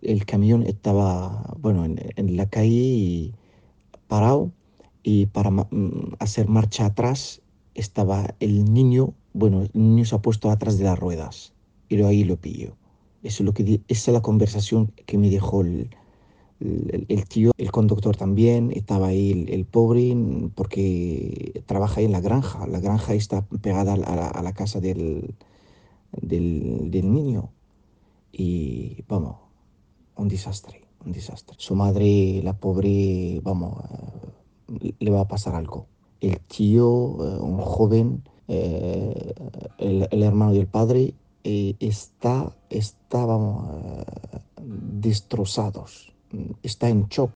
el camión estaba, bueno, en la calle y parado y para hacer marcha atrás estaba el niño, bueno, el niño se ha puesto atrás de las ruedas y ahí lo pilló. Eso es lo que esa es la conversación que me dejó el tío, el conductor también, estaba ahí el pobre porque trabaja ahí en la granja. La granja está pegada a la casa del niño. Y vamos, un desastre, un desastre. Su madre, la pobre, vamos, le va a pasar algo. El tío, un joven, el hermano del padre, vamos, destrozados. Está en shock.